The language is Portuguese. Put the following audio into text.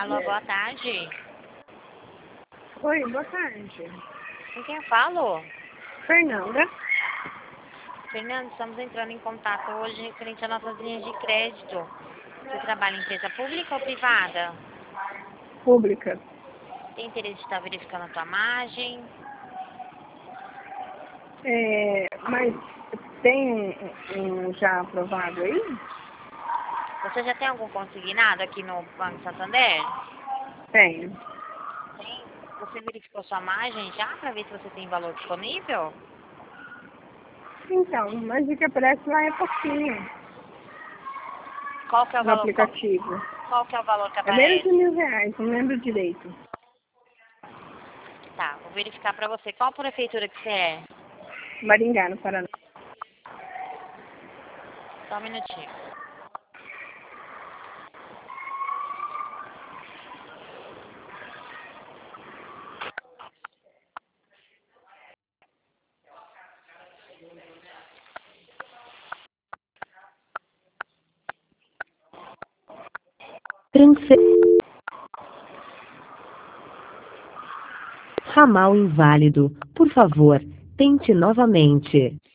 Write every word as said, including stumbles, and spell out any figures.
Alô, boa tarde. Oi, boa tarde. Com quem eu falo? Fernanda. Fernando, estamos entrando em contato hoje referente às nossas linhas de crédito. Você trabalha em empresa pública ou privada? Pública. Tem interesse de estar verificando a tua margem? É, mas tem um, um já aprovado aí? Você já tem algum consignado aqui no Banco Santander? Tenho. Tem. Você verificou sua margem já para ver se você tem valor disponível? Então, mas o que aparece lá é pouquinho Qual que é o no valor? Qual, aplicativo. qual que é o valor que É menos aparece? de mil reais, não lembro direito. Tá, vou verificar para você. Qual prefeitura que você é? Maringá, no Paraná. Só um minutinho. Transfer... Ramal inválido. Por favor, tente novamente.